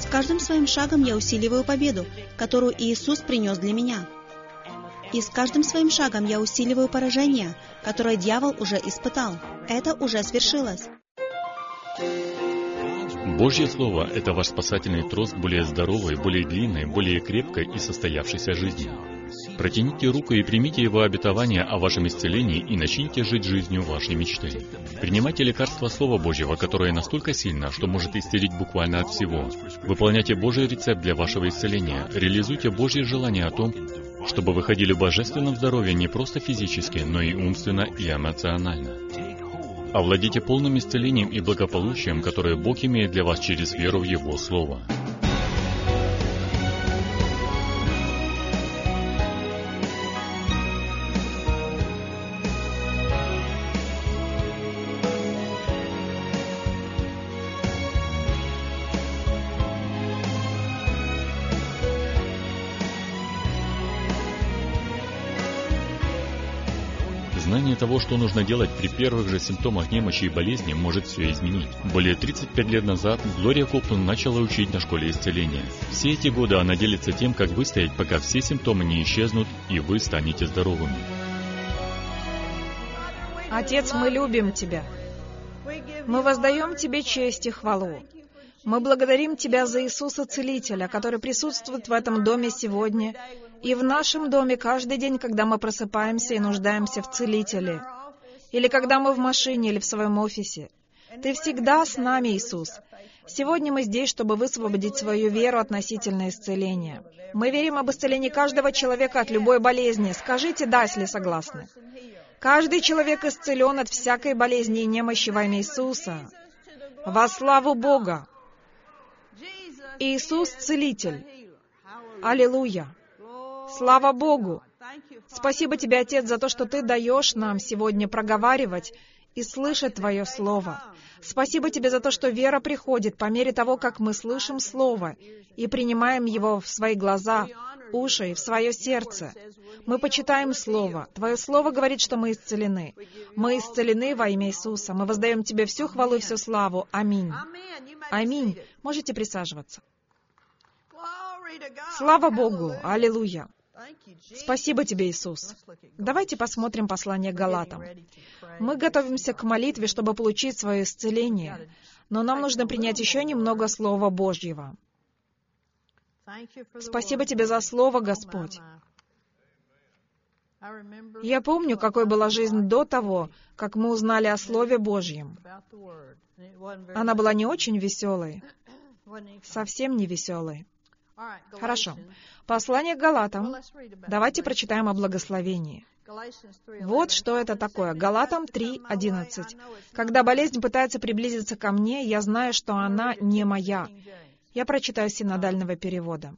каждым своим шагом я усиливаю победу, которую Иисус принес для меня. И с каждым своим шагом я усиливаю поражение, которое дьявол уже испытал. Это уже свершилось. Божье Слово — это ваш спасательный трос к более здоровой, более длинной, более крепкой и состоявшейся жизни. Протяните руку и примите Его обетование о вашем исцелении и начните жить жизнью вашей мечты. Принимайте лекарство Слова Божьего, которое настолько сильно, что может исцелить буквально от всего. Выполняйте Божий рецепт для вашего исцеления. Реализуйте Божье желание о том, чтобы вы ходили в божественном здоровье не просто физически, но и умственно и эмоционально. Овладейте полным исцелением и благополучием, которое Бог имеет для вас через веру в Его Слово. Знание того, что нужно делать при первых же симптомах немощи и болезни, может все изменить. Более 35 лет назад Глория Копланд начала учить на школе исцеления. Все эти годы она делится тем, как выстоять, пока все симптомы не исчезнут, и вы станете здоровыми. Отец, мы любим Тебя. Мы воздаем Тебе честь и хвалу. Мы благодарим Тебя за Иисуса Целителя, который присутствует в этом доме сегодня, и в нашем доме каждый день, когда мы просыпаемся и нуждаемся в Целителе, или когда мы в машине или в своем офисе. Ты всегда с нами, Иисус. Сегодня мы здесь, чтобы высвободить свою веру относительно исцеления. Мы верим об исцелении каждого человека от любой болезни. Скажите «да», если согласны. Каждый человек исцелен от всякой болезни и немощи во имя Иисуса. Во славу Бога! Иисус — Целитель. Аллилуйя! Слава Богу! Спасибо Тебе, Отец, за то, что Ты даешь нам сегодня проговаривать и слышать Твое Слово. Спасибо Тебе за то, что вера приходит по мере того, как мы слышим Слово и принимаем его в свои глаза, уши и в свое сердце. Мы почитаем Слово. Твое Слово говорит, что мы исцелены. Мы исцелены во имя Иисуса. Мы воздаем Тебе всю хвалу и всю славу. Аминь. Аминь. Можете присаживаться. Слава Богу! Аллилуйя! Спасибо Тебе, Иисус. Давайте посмотрим послание к Галатам. Мы готовимся к молитве, чтобы получить свое исцеление, но нам нужно принять еще немного Слова Божьего. Спасибо Тебе за Слово, Господь. Я помню, какой была жизнь до того, как мы узнали о Слове Божьем. Она была не очень веселой, совсем не веселой. Хорошо. Послание к Галатам. Давайте прочитаем о благословении. Вот что это такое. Галатам 3:11. «Когда болезнь пытается приблизиться ко мне, я знаю, что она не моя». Я прочитаю с синодального перевода.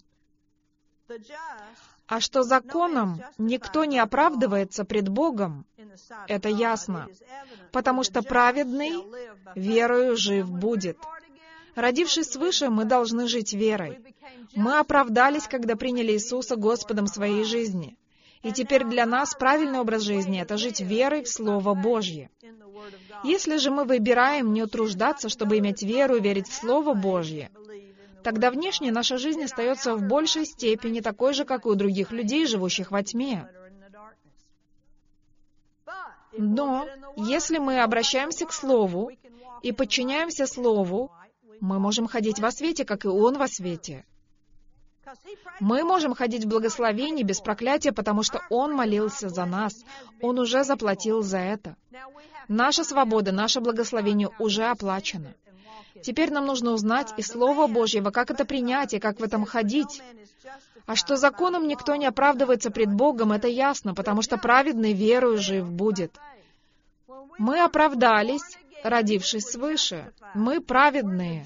«А что законом никто не оправдывается пред Богом, это ясно, потому что праведный верою жив будет». Родившись свыше, мы должны жить верой. Мы оправдались, когда приняли Иисуса Господом своей жизни. И теперь для нас правильный образ жизни — это жить верой в Слово Божье. Если же мы выбираем не утруждаться, чтобы иметь веру и верить в Слово Божье, тогда внешне наша жизнь остается в большей степени такой же, как и у других людей, живущих во тьме. Но если мы обращаемся к Слову и подчиняемся Слову, мы можем ходить во свете, как и Он во свете. Мы можем ходить в благословении без проклятия, потому что Он молился за нас. Он уже заплатил за это. Наша свобода, наше благословение уже оплачено. Теперь нам нужно узнать из Слова Божьего, как это принять и как в этом ходить. А что законом никто не оправдывается пред Богом, это ясно, потому что праведный верою жив будет. Мы оправдались, родившись свыше. Мы праведные.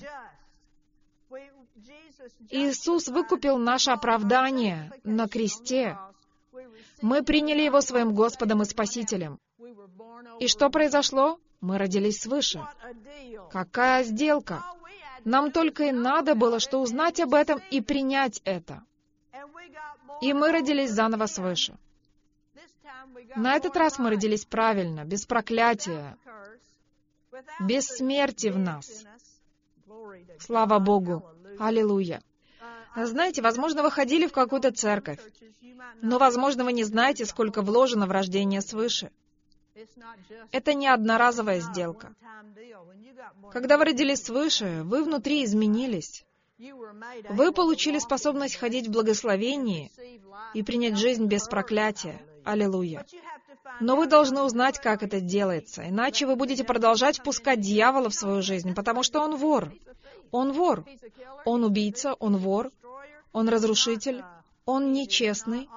Иисус выкупил наше оправдание на кресте. Мы приняли Его своим Господом и Спасителем. И что произошло? Мы родились свыше. Какая сделка! Нам только и надо было, что узнать об этом и принять это. И мы родились заново свыше. На этот раз мы родились правильно, без проклятия, без смерти в нас. Слава Богу! Аллилуйя. Знаете, возможно, вы ходили в какую-то церковь, но, возможно, вы не знаете, сколько вложено в рождение свыше. Это не одноразовая сделка. Когда вы родились свыше, вы внутри изменились. Вы получили способность ходить в благословении и принять жизнь без проклятия. Аллилуйя. Но вы должны узнать, как это делается, иначе вы будете продолжать впускать дьявола в свою жизнь, потому что он вор. Он вор. Он убийца, он вор, он разрушитель, он нечестный,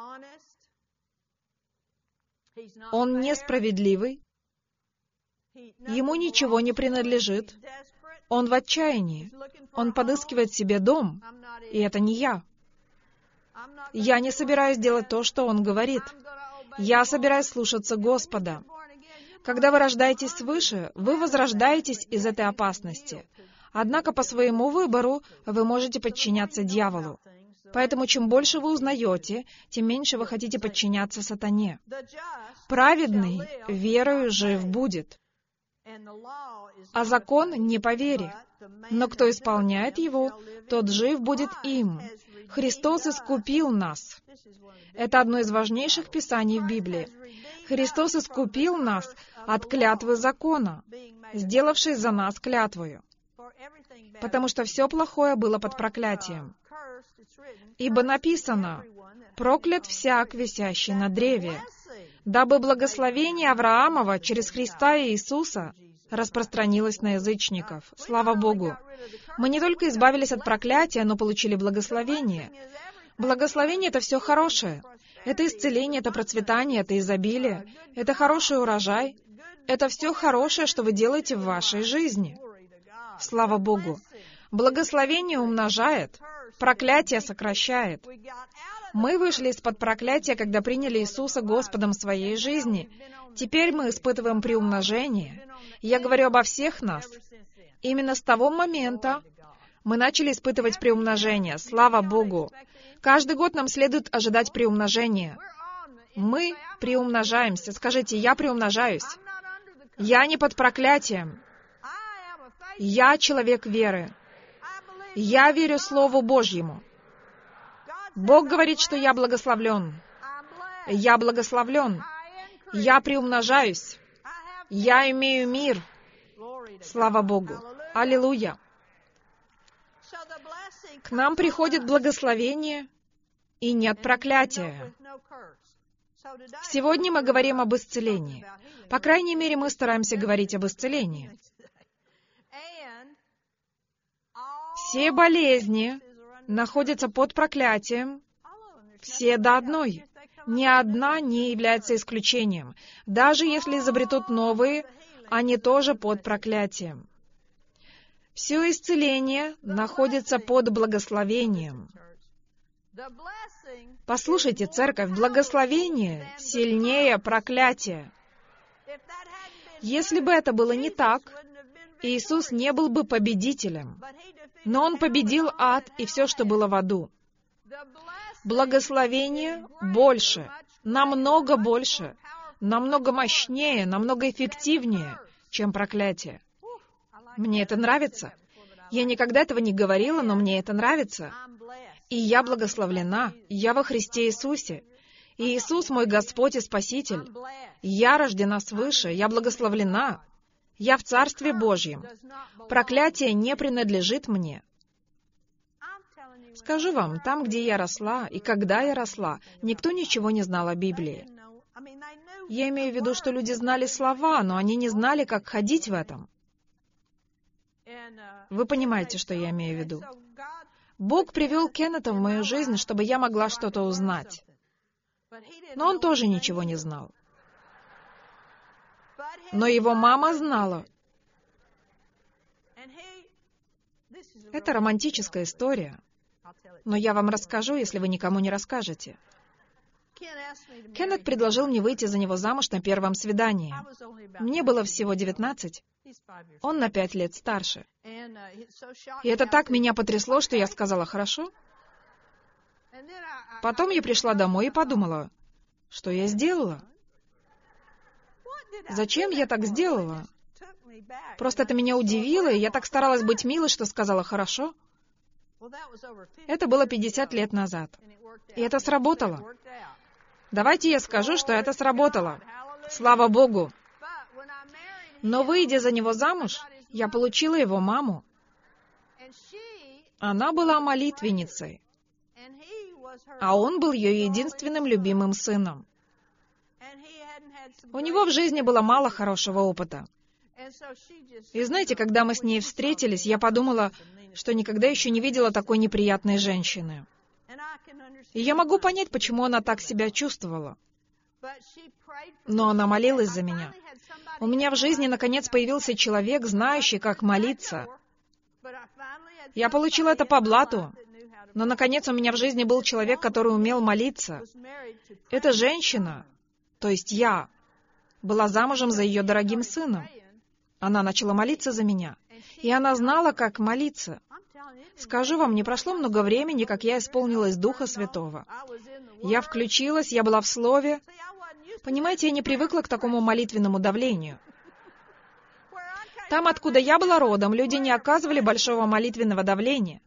он несправедливый, ему ничего не принадлежит, он в отчаянии, он подыскивает себе дом, и это не я. Я не собираюсь делать то, что он говорит. Я собираюсь слушаться Господа. Когда вы рождаетесь свыше, вы возрождаетесь из этой опасности. Однако по своему выбору вы можете подчиняться дьяволу. Поэтому чем больше вы узнаете, тем меньше вы хотите подчиняться сатане. Праведный верою жив будет, а закон не по вере. Но кто исполняет его, тот жив будет им. Христос искупил нас. Это одно из важнейших писаний в Библии. Христос искупил нас от клятвы закона, сделавшись за нас клятвою. Потому что все плохое было под проклятием. Ибо написано: «Проклят всяк, висящий на древе, дабы благословение Авраамова через Христа и Иисуса распространилось на язычников». Слава Богу! Мы не только избавились от проклятия, но получили благословение. Благословение — это все хорошее. Это исцеление, это процветание, это изобилие, это хороший урожай. Это все хорошее, что вы делаете в вашей жизни. Слава Богу! Благословение умножает, проклятие сокращает. Мы вышли из-под проклятия, когда приняли Иисуса Господом своей жизни. Теперь мы испытываем приумножение. Я говорю обо всех нас. Именно с того момента мы начали испытывать приумножение. Слава Богу! Каждый год нам следует ожидать приумножения. Мы приумножаемся. Скажите: я приумножаюсь. Я не под проклятием. Я человек веры. Я верю Слову Божьему. Бог говорит, что я благословлен. Я благословлен. Я приумножаюсь. Я имею мир. Слава Богу. Аллилуйя. К нам приходит благословение, и нет проклятия. Сегодня мы говорим об исцелении. По крайней мере, мы стараемся говорить об исцелении. Все болезни находятся под проклятием. Все до одной. Ни одна не является исключением. Даже если изобретут новые, они тоже под проклятием. Все исцеление находится под благословением. Послушайте, церковь, благословение сильнее проклятия. Если бы это было не так, Иисус не был бы победителем, но Он победил ад и все, что было в аду. Благословение больше, намного больше, намного мощнее, намного эффективнее, чем проклятие. Мне это нравится. Я никогда этого не говорила, но мне это нравится. И я благословлена, я во Христе Иисусе. И Иисус мой Господь и Спаситель. Я рождена свыше, я благословлена. Я в Царстве Божьем. Проклятие не принадлежит мне. Скажу вам, там, где я росла, и когда я росла, никто ничего не знал о Библии. Я имею в виду, что люди знали слова, но они не знали, как ходить в этом. Вы понимаете, что я имею в виду. Бог привел Кеннета в мою жизнь, чтобы я могла что-то узнать. Но он тоже ничего не знал. Но его мама знала. Это романтическая история. Но я вам расскажу, если вы никому не расскажете. Кеннет предложил мне выйти за него замуж на первом свидании. Мне было всего 19. Он на 5 лет старше. И это так меня потрясло, что я сказала: «Хорошо». Потом я пришла домой и подумала, что я сделала? Зачем я так сделала? Просто это меня удивило, и я так старалась быть милой, что сказала: «Хорошо». Это было 50 лет назад. И это сработало. Давайте я скажу, что это сработало. Слава Богу! Но, выйдя за него замуж, я получила его маму. Она была молитвенницей, а он был ее единственным любимым сыном. У него в жизни было мало хорошего опыта. И знаете, когда мы с ней встретились, я подумала, что никогда еще не видела такой неприятной женщины. И я могу понять, почему она так себя чувствовала. Но она молилась за меня. У меня в жизни, наконец, появился человек, знающий, как молиться. Я получила это по блату, но, наконец, у меня в жизни был человек, который умел молиться. Эта женщина, то есть я, была замужем за ее дорогим сыном. Она начала молиться за меня, и она знала, как молиться. Скажу вам, не прошло много времени, как я исполнилась Духа Святого. Я включилась, я была в Слове. Понимаете, я не привыкла к такому молитвенному давлению. Там, откуда я была родом, люди не оказывали большого молитвенного давления.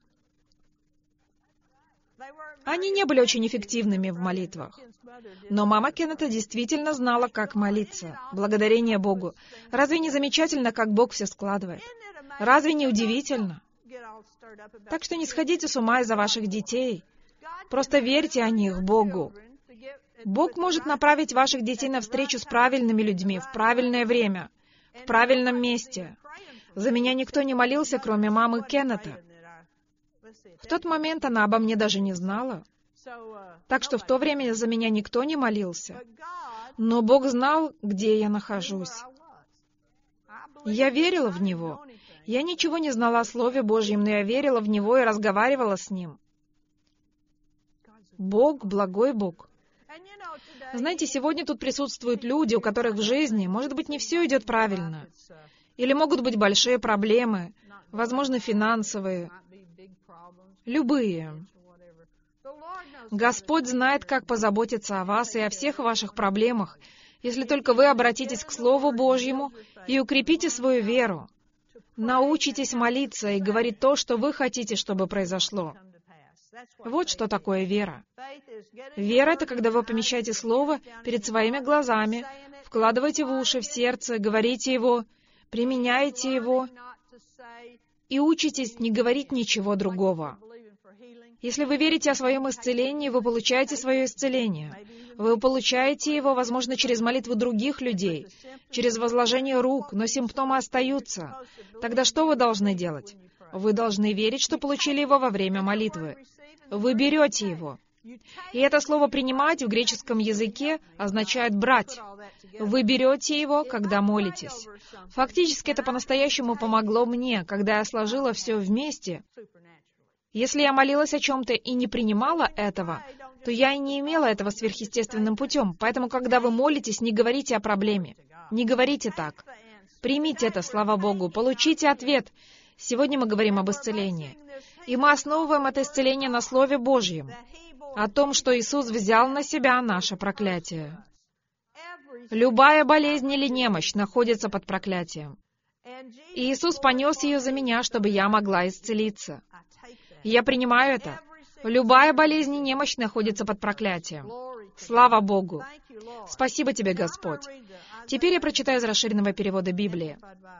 Они не были очень эффективными в молитвах. Но мама Кеннета действительно знала, как молиться. Благодарение Богу. Разве не замечательно, как Бог все складывает? Разве не удивительно? Так что не сходите с ума из-за ваших детей. Просто верьте о них Богу. Бог может направить ваших детей на встречу с правильными людьми в правильное время, в правильном месте. За меня никто не молился, кроме мамы Кеннета. В тот момент она обо мне даже не знала. Так что в то время за меня никто не молился. Но Бог знал, где я нахожусь. Я верила в Него. Я ничего не знала о Слове Божьем, но я верила в Него и разговаривала с Ним. Бог, благой Бог. Знаете, сегодня тут присутствуют люди, у которых в жизни, может быть, не все идет правильно. Или могут быть большие проблемы, возможно, финансовые. Любые. Господь знает, как позаботиться о вас и о всех ваших проблемах, если только вы обратитесь к Слову Божьему и укрепите свою веру. Научитесь молиться и говорить то, что вы хотите, чтобы произошло. Вот что такое вера. Вера — это когда вы помещаете Слово перед своими глазами, вкладываете в уши, в сердце, говорите его, применяете его и учитесь не говорить ничего другого. Если вы верите о своем исцелении, вы получаете свое исцеление. Вы получаете его, возможно, через молитву других людей, через возложение рук, но симптомы остаются. Тогда что вы должны делать? Вы должны верить, что получили его во время молитвы. Вы берете его. И это слово «принимать» в греческом языке означает «брать». Вы берете его, когда молитесь. Фактически это по-настоящему помогло мне, когда я сложила все вместе. Если я молилась о чем-то и не принимала этого, то я и не имела этого сверхъестественным путем. Поэтому, когда вы молитесь, не говорите о проблеме. Не говорите так. Примите это, слава Богу. Получите ответ. Сегодня мы говорим об исцелении. И мы основываем это исцеление на Слове Божьем. О том, что Иисус взял на себя наше проклятие. Любая болезнь или немощь находится под проклятием. И Иисус понес ее за меня, чтобы я могла исцелиться. Я принимаю это. Любая болезнь и немощь находится под проклятием. Слава Богу! Спасибо тебе, Господь. Теперь я прочитаю из расширенного перевода Библии.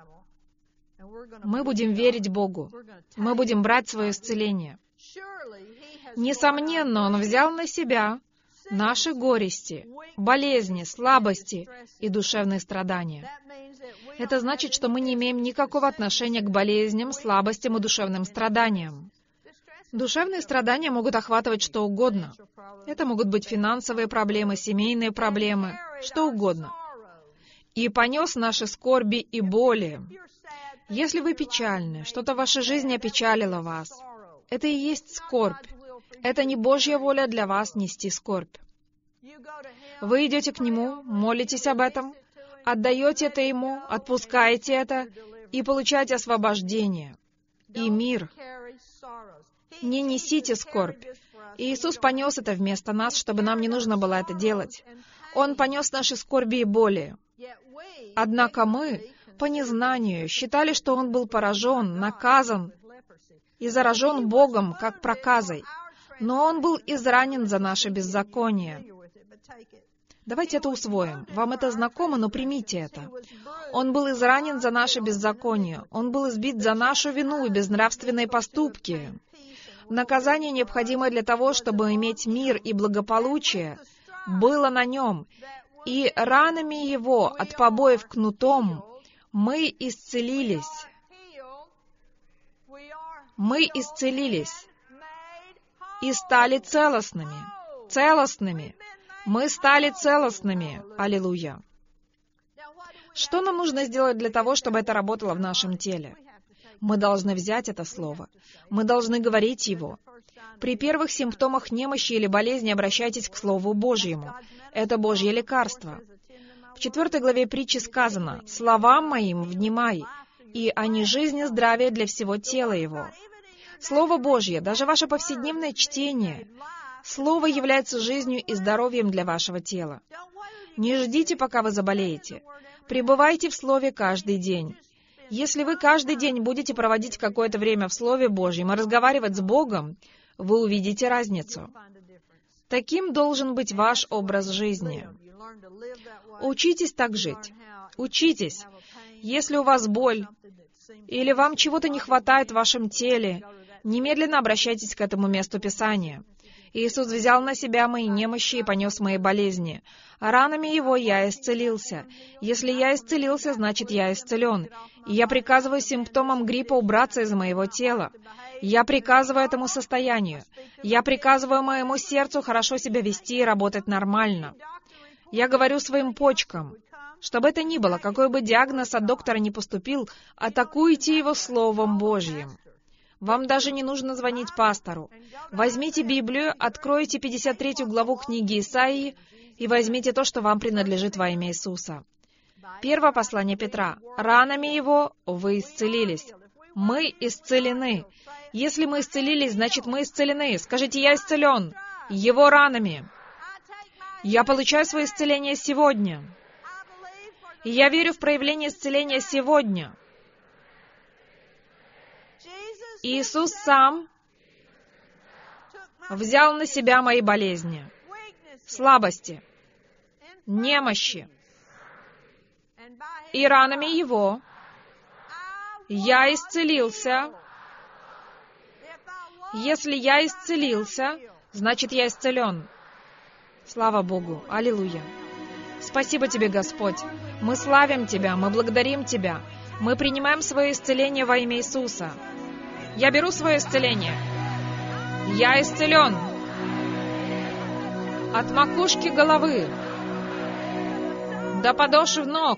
Мы будем верить Богу. Мы будем брать свое исцеление. Несомненно, Он взял на себя наши горести, болезни, слабости и душевные страдания. Это значит, что мы не имеем никакого отношения к болезням, слабостям и душевным страданиям. Душевные страдания могут охватывать что угодно. Это могут быть финансовые проблемы, семейные проблемы, что угодно. И понес наши скорби и боли. Если вы печальны, что-то в вашей жизни опечалило вас, это и есть скорбь. Это не Божья воля для вас нести скорбь. Вы идете к Нему, молитесь об этом, отдаете это Ему, отпускаете это и получаете освобождение и мир. Не несите скорбь. И Иисус понес это вместо нас, чтобы нам не нужно было это делать. Он понес наши скорби и боли. Однако мы, по незнанию, считали, что Он был поражен, наказан и заражен Богом, как проказой, но Он был изранен за наше беззаконие. Давайте это усвоим. Вам это знакомо, но примите это. Он был изранен за наше беззаконие. Он был избит за нашу вину и безнравственные поступки. Наказание, необходимое для того, чтобы иметь мир и благополучие, было на Нем, и ранами Его от побоев кнутом мы исцелились. Мы исцелились и стали целостными. Целостными. Мы стали целостными. Аллилуйя. Что нам нужно сделать для того, чтобы это работало в нашем теле? Мы должны взять это слово. Мы должны говорить его. При первых симптомах немощи или болезни обращайтесь к Слову Божьему. Это Божье лекарство. В 4 главе притчи сказано: «Словам моим внимай, и они жизнь и здравие для всего тела его». Слово Божье, даже ваше повседневное чтение, Слово является жизнью и здоровьем для вашего тела. Не ждите, пока вы заболеете. Пребывайте в Слове каждый день. Если вы каждый день будете проводить какое-то время в Слове Божьем и разговаривать с Богом, вы увидите разницу. Таким должен быть ваш образ жизни. Учитесь так жить. Учитесь. Если у вас боль, или вам чего-то не хватает в вашем теле, немедленно обращайтесь к этому месту Писания. Иисус взял на себя мои немощи и понес мои болезни. Ранами Его я исцелился. Если я исцелился, значит, я исцелен. И я приказываю симптомам гриппа убраться из моего тела. Я приказываю этому состоянию. Я приказываю моему сердцу хорошо себя вести и работать нормально. Я говорю своим почкам: что бы это ни было, какой бы диагноз от доктора ни поступил, атакуйте его Словом Божьим. Вам даже не нужно звонить пастору. Возьмите Библию, откройте 53 главу книги Исаии и возьмите то, что вам принадлежит во имя Иисуса. Первое послание Петра. «Ранами Его вы исцелились». Мы исцелены. Если мы исцелились, значит, мы исцелены. Скажите: «Я исцелен». Его ранами. Я получаю свое исцеление сегодня. И я верю в проявление исцеления сегодня. Иисус Сам взял на себя мои болезни, слабости, немощи. И ранами Его я исцелился. Если я исцелился, значит, я исцелен. Слава Богу! Аллилуйя! Спасибо Тебе, Господь! Мы славим Тебя, мы благодарим Тебя. Мы принимаем свое исцеление во имя Иисуса. Я беру свое исцеление. Я исцелен. От макушки головы до подошв ног.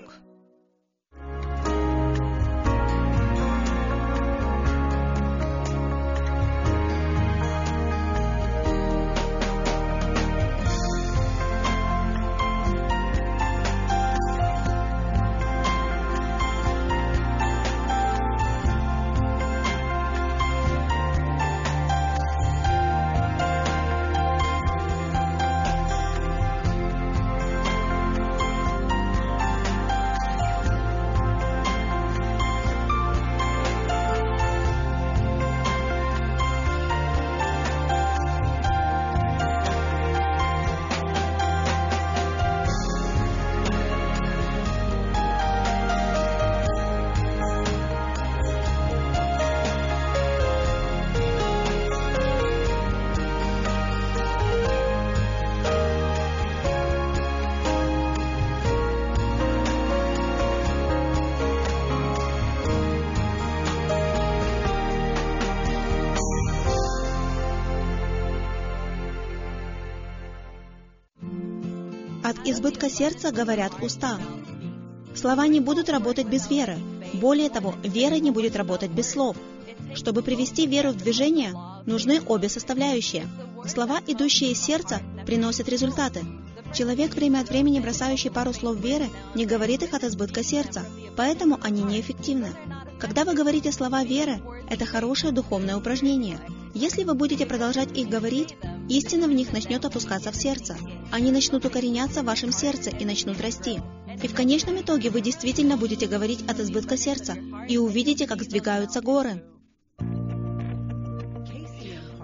От избытка сердца говорят уста. Слова не будут работать без веры. Более того, вера не будет работать без слов. Чтобы привести веру в движение, нужны обе составляющие. Слова, идущие из сердца, приносят результаты. Человек, время от времени бросающий пару слов веры, не говорит их от избытка сердца, поэтому они неэффективны. Когда вы говорите слова веры, это хорошее духовное упражнение. Если вы будете продолжать их говорить, истина в них начнет опускаться в сердце. Они начнут укореняться в вашем сердце и начнут расти. И в конечном итоге вы действительно будете говорить от избытка сердца и увидите, как сдвигаются горы.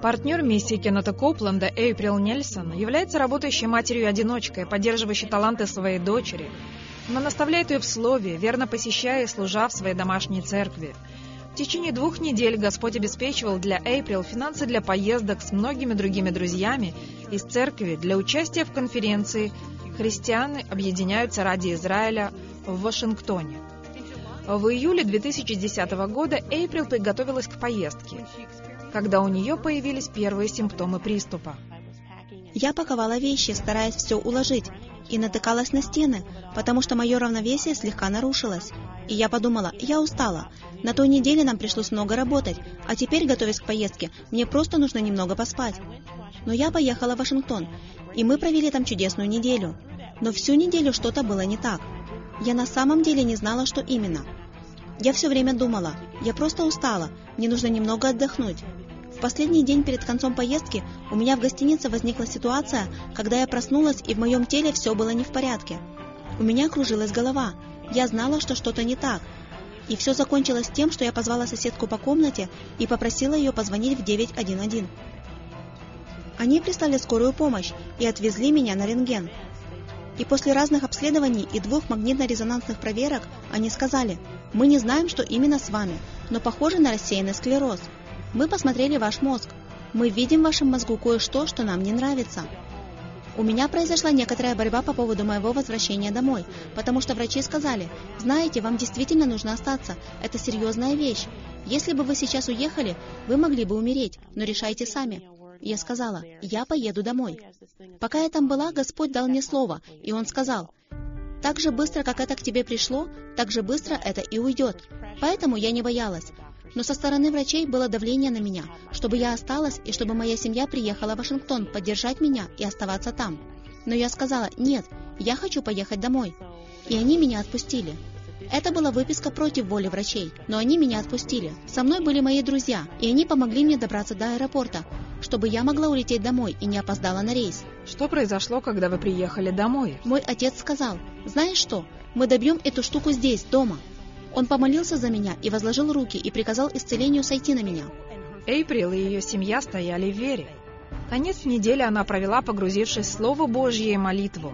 Партнер миссии Кеннета Копленда Эйприл Нельсон является работающей матерью-одиночкой, поддерживающей таланты своей дочери. Она наставляет ее в слове, верно посещая и служа в своей домашней церкви. В течение 2 недель Господь обеспечивал для Эйприл финансы для поездок с многими другими друзьями из церкви для участия в конференции «Христиане объединяются ради Израиля» в Вашингтоне. В июле 2010 года Эйприл приготовилась к поездке, когда у нее появились первые симптомы приступа. Я паковала вещи, стараясь все уложить, и натыкалась на стены, потому что мое равновесие слегка нарушилось. И я подумала, я устала. На той неделе нам пришлось много работать, а теперь, готовясь к поездке, мне просто нужно немного поспать. Но я поехала в Вашингтон, и мы провели там чудесную неделю. Но всю неделю что-то было не так. Я на самом деле не знала, что именно. Я все время думала, я просто устала, мне нужно немного отдохнуть. В последний день перед концом поездки у меня в гостинице возникла ситуация, когда я проснулась, и в моем теле все было не в порядке. У меня кружилась голова, я знала, что что-то не так. И все закончилось тем, что я позвала соседку по комнате и попросила ее позвонить в 911. Они прислали скорую помощь и отвезли меня на рентген. И после разных обследований и 2 магнитно-резонансных проверок они сказали: «Мы не знаем, что именно с вами, но похоже на рассеянный склероз. Мы посмотрели ваш мозг. Мы видим в вашем мозгу кое-что, что нам не нравится». У меня произошла некоторая борьба по поводу моего возвращения домой, потому что врачи сказали: «Знаете, вам действительно нужно остаться, это серьезная вещь. Если бы вы сейчас уехали, вы могли бы умереть, но решайте сами». Я сказала: «Я поеду домой». Пока я там была, Господь дал мне слово, и Он сказал: «Так же быстро, как это к тебе пришло, так же быстро это и уйдет». Поэтому я не боялась. Но со стороны врачей было давление на меня, чтобы я осталась и чтобы моя семья приехала в Вашингтон поддержать меня и оставаться там. Но я сказала: «Нет, я хочу поехать домой». И они меня отпустили. Это была выписка против воли врачей, но они меня отпустили. Со мной были мои друзья, и они помогли мне добраться до аэропорта, чтобы я могла улететь домой и не опоздала на рейс. Что произошло, когда вы приехали домой? Мой отец сказал: «Знаешь что, мы добьем эту штуку здесь, дома». Он помолился за меня и возложил руки и приказал исцелению сойти на меня. Эйприл и ее семья стояли в вере. Конец недели она провела, погрузившись в Слово Божье и молитву.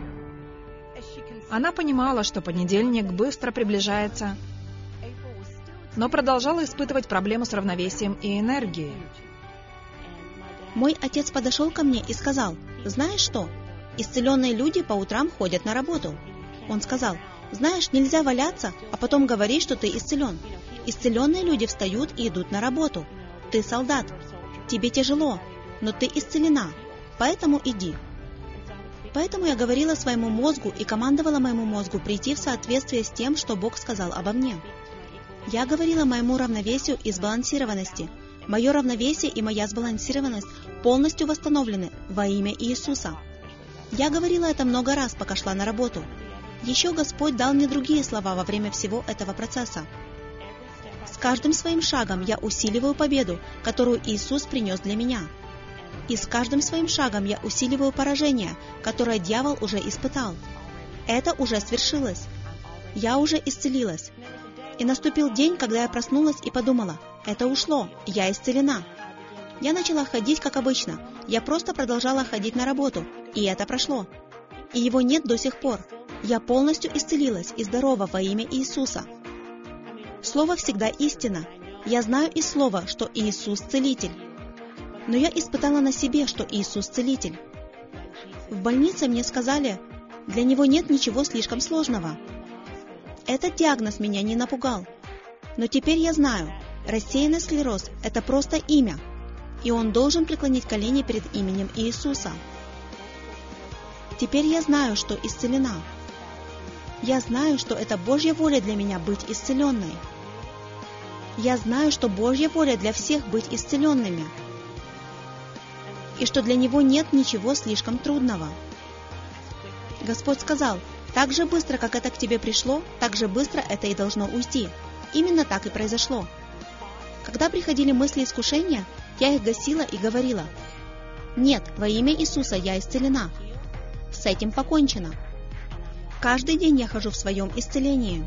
Она понимала, что понедельник быстро приближается, но продолжала испытывать проблему с равновесием и энергией. Мой отец подошел ко мне и сказал: «Знаешь что? Исцеленные люди по утрам ходят на работу». Он сказал: «Знаешь, нельзя валяться, а потом говорить, что ты исцелен. Исцеленные люди встают и идут на работу. Ты солдат. Тебе тяжело, но ты исцелена, поэтому иди». Поэтому я говорила своему мозгу и командовала моему мозгу прийти в соответствие с тем, что Бог сказал обо мне. Я говорила моему равновесию и сбалансированности: «Мое равновесие и моя сбалансированность полностью восстановлены во имя Иисуса». Я говорила это много раз, пока шла на работу. Еще Господь дал мне другие слова во время всего этого процесса. С каждым своим шагом я усиливаю победу, которую Иисус принес для меня. И с каждым своим шагом я усиливаю поражение, которое дьявол уже испытал. Это уже свершилось. Я уже исцелилась. И наступил день, когда я проснулась и подумала: это ушло, я исцелена. Я начала ходить как обычно, я просто продолжала ходить на работу, и это прошло. И его нет до сих пор. Я полностью исцелилась и здорова во имя Иисуса. Слово всегда истина. Я знаю из Слова, что Иисус целитель. Но я испытала на себе, что Иисус целитель. В больнице мне сказали: для него нет ничего слишком сложного. Этот диагноз меня не напугал. Но теперь я знаю, рассеянный склероз – это просто имя, и он должен преклонить колени перед именем Иисуса. Теперь я знаю, что исцелена. Я знаю, что это Божья воля для меня быть исцеленной. Я знаю, что Божья воля для всех быть исцеленными. И что для Него нет ничего слишком трудного. Господь сказал: так же быстро, как это к тебе пришло, так же быстро это и должно уйти. Именно так и произошло. Когда приходили мысли искушения, я их гасила и говорила: нет, во имя Иисуса я исцелена. С этим покончено. Каждый день я хожу в своем исцелении.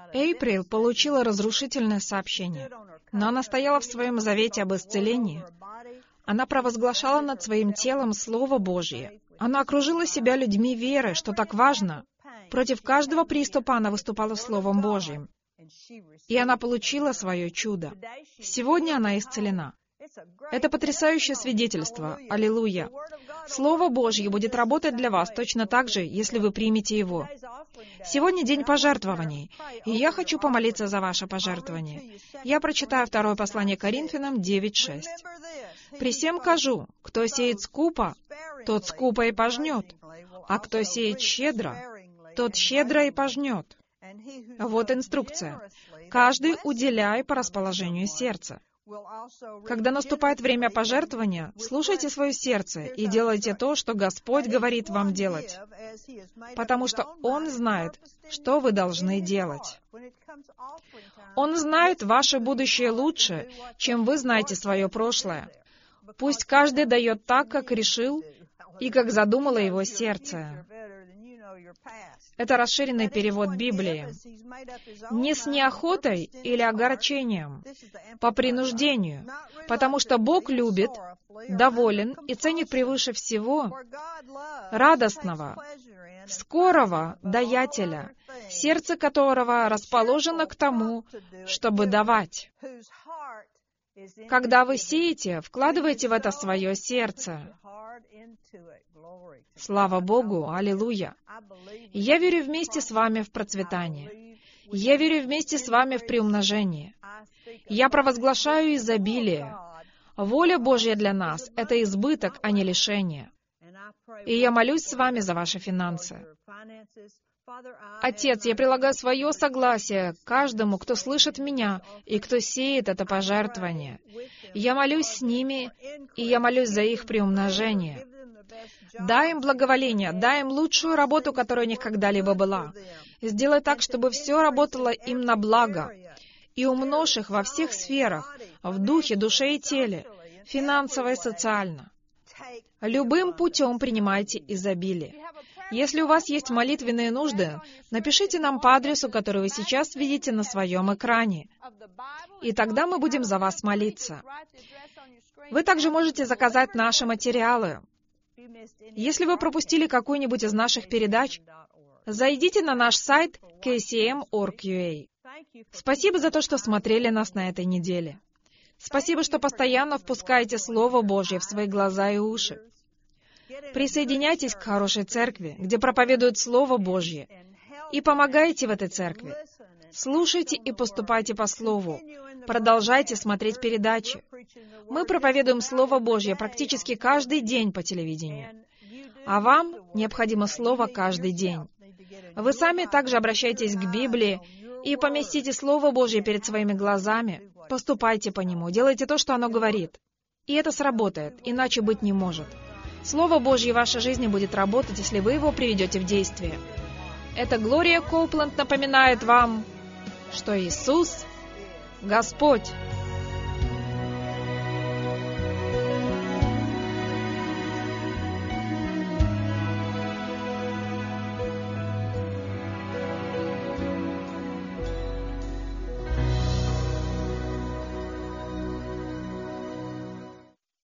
Эйприл получила разрушительное сообщение, но она стояла в своем завете об исцелении. Она провозглашала над своим телом Слово Божье. Она окружила себя людьми веры, что так важно. Против каждого приступа она выступала Словом Божьим. И она получила свое чудо. Сегодня она исцелена. Это потрясающее свидетельство. Аллилуйя. Слово Божье будет работать для вас точно так же, если вы примете его. Сегодня день пожертвований, и я хочу помолиться за ваше пожертвование. Я прочитаю 2 послание Коринфянам 9:6. «При сем кажу, кто сеет скупо, тот скупо и пожнет, а кто сеет щедро, тот щедро и пожнет». Вот инструкция. Каждый уделяй по расположению сердца. Когда наступает время пожертвования, слушайте свое сердце и делайте то, что Господь говорит вам делать, потому что Он знает, что вы должны делать. Он знает ваше будущее лучше, чем вы знаете свое прошлое. Пусть каждый дает так, как решил и как задумало его сердце. Это расширенный перевод Библии. Не с неохотой или огорчением, по принуждению, потому что Бог любит, доволен и ценит превыше всего радостного, скорого даятеля, сердце которого расположено к тому, чтобы давать. Когда вы сеете, вкладывайте в это свое сердце. Слава Богу! Аллилуйя! Я верю вместе с вами в процветание. Я верю вместе с вами в приумножение. Я провозглашаю изобилие. Воля Божья для нас — это избыток, а не лишение. И я молюсь с вами за ваши финансы. Отец, я прилагаю свое согласие к каждому, кто слышит меня и кто сеет это пожертвование. Я молюсь с ними, и я молюсь за их приумножение. Дай им благоволение, дай им лучшую работу, которая у них когда-либо была. Сделай так, чтобы все работало им на благо. И умножь их во всех сферах, в духе, душе и теле, финансово и социально. Любым путем принимайте изобилие. Если у вас есть молитвенные нужды, напишите нам по адресу, который вы сейчас видите на своем экране. И тогда мы будем за вас молиться. Вы также можете заказать наши материалы. Если вы пропустили какую-нибудь из наших передач, зайдите на наш сайт kcm.org.ua. Спасибо за то, что смотрели нас на этой неделе. Спасибо, что постоянно впускаете Слово Божье в свои глаза и уши. Присоединяйтесь к хорошей церкви, где проповедуют Слово Божье, и помогайте в этой церкви. Слушайте и поступайте по Слову. Продолжайте смотреть передачи. Мы проповедуем Слово Божье практически каждый день по телевидению. А вам необходимо Слово каждый день. Вы сами также обращайтесь к Библии и поместите Слово Божье перед своими глазами. Поступайте по нему, делайте то, что оно говорит. И это сработает, иначе быть не может. Слово Божье в вашей жизни будет работать, если вы его приведете в действие. Это Глория Коупленд напоминает вам, что Иисус — Господь.